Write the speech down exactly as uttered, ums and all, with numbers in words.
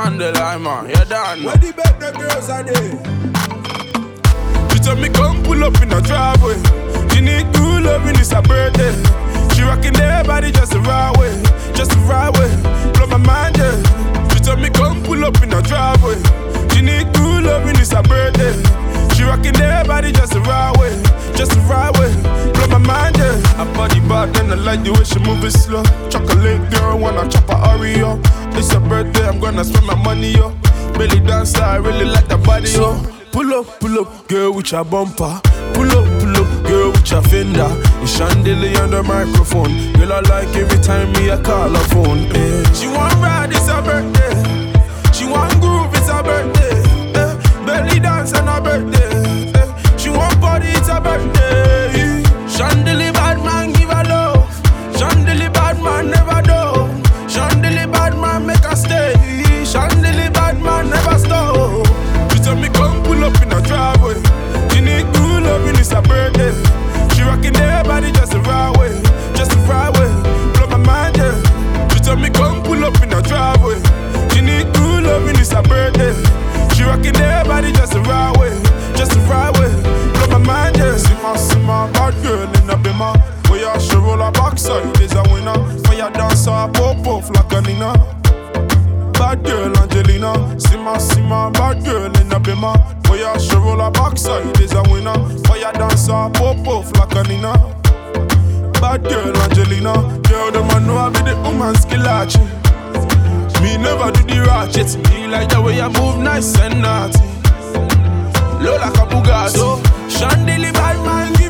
Chandelier, man, you done. Where the bed the girls are there? She told me come pull up in the driveway. She need new loving, it's her birthday. She rocking their body just the right way, just the right way. Blow my mind, yeah. She told me come pull up in the driveway. She need new loving, it's her birthday. She rocking their body just the right way, just the right way. Blow my mind, yeah. Her body bad and I like the way she move it slow. Chocolate girl, wanna chop her Oreo. It's her birthday, I'm gonna spend my money, yo. Belly dancer, I really like that body, yo. Pull up, pull up, girl with your bumper. Pull up, pull up, girl with your fender. It's chandelier on the microphone. Girl, I like every time me I call her phone. Eh. She want ride, it's her birthday. She want groove, it's her birthday. Eh. Belly dance on her birthday. Eh. She want body, it's her birthday. Chandelier bad man, give her love. Chandelier bad man, never do. Chandelier bad man, make her stay. Chandelier bad man, never stop. She tell me come pull up in her driveway. She need new loving, it's her birthday. She rocking their body just the right way, just the right way. Blow my mind, yeah. She tell me come pull up in her driveway. She need new loving, it's her birthday. She rocking their body just the right way, just the right way. Blow my mind, yeah. See my, see my bad girl in a bimmer. For ya, she roll her backside, is a winner. For ya dancer, pop off like a nina. Bad girl Angelina, see my, see my bad girl in a bimmer. For ya, she roll her backside, is a winner. For ya dancer, pop off like a nina. Bad girl Angelina, girl the man know I be the woman skillachi. Me never do the ratchet, me like the way I move nice and naughty. Low like a Bugatti, so chandelier bad man.